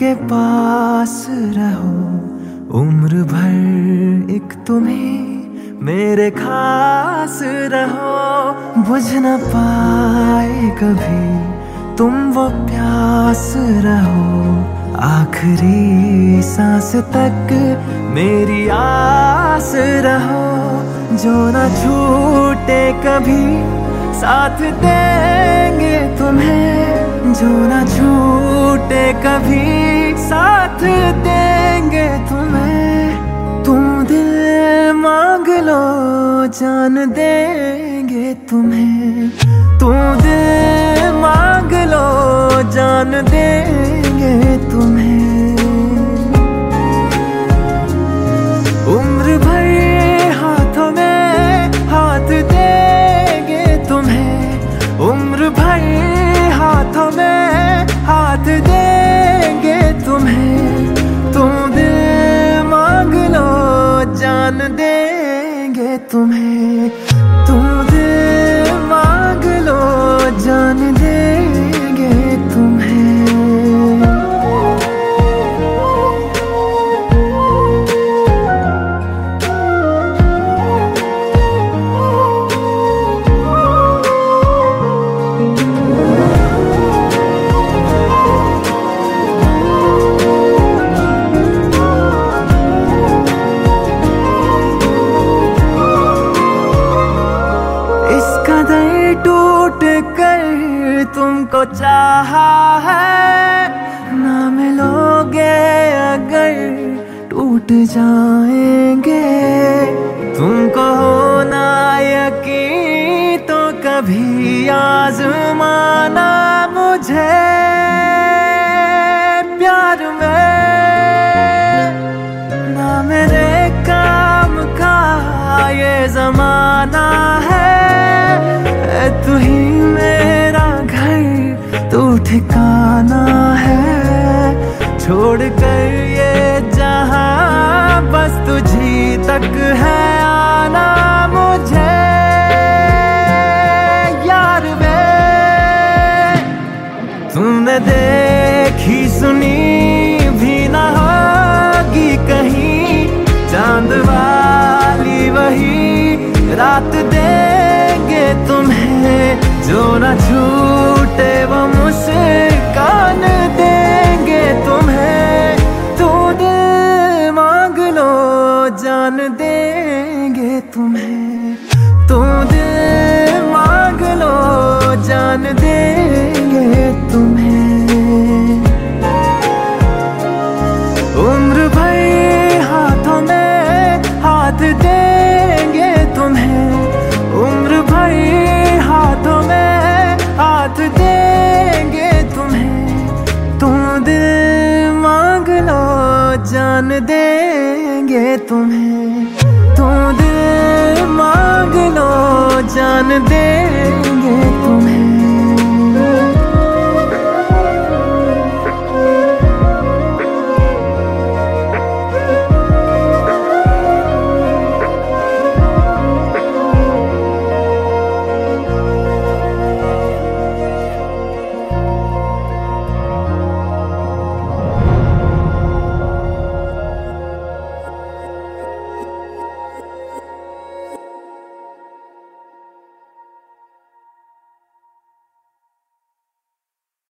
मेरे पास रहो उम्र भर, एक तुम्हें मेरे खास रहो। बुझ न पाए कभी तुम वो प्यास रहो, आखिरी सांस तक मेरी आस रहो। जो न छूटे कभी साथ देंगे तुम्हें, जो न छूटे कभी साथ देंगे तुम्हें। तुम दिल मांग लो जान देंगे तुम्हें, तुम दिल मांग लो जान देंगे तुम्हें। उम्र भर हाथों में हाथ देंगे तुम्हें, उम्र भर हाथों में हाथ देंगे तुम्हें। तुम दिल मांग लो जान देंगे तुम्हें, तुम दिल मांग लो जान देंगे तुम्हें। टूट कर तुमको चाहा है, ना मिलोगे अगर टूट जाएंगे। तुमको होना यकीन तो कभी आजमाना मुझे प्यार में, ना मेरे काम का ये जमाना है। तू ही मेरा घर तू ठिकाना है, छोड़ कर ये जहां बस तुझी तक है आना मुझे यार वे। तूने देखी सुनी भी ना होगी कहीं, चांद वाली वही रात देंगे तुम्हें। जो न छूटे वो मुस्कान देंगे तुम्हें। तू दिल मांग लो जान देंगे तुम्हें, तू दिल मांग लो जान देंगे तुम्हें। उम्र भर हाथों में हाथ देंगे तुम्हें, उम्र भर हाथों में हाथ देंगे तुम्हें। तुम दिल मांग लो जान देंगे तुम्हें, तुम दिल मांग लो जान देंगे तुम्हें।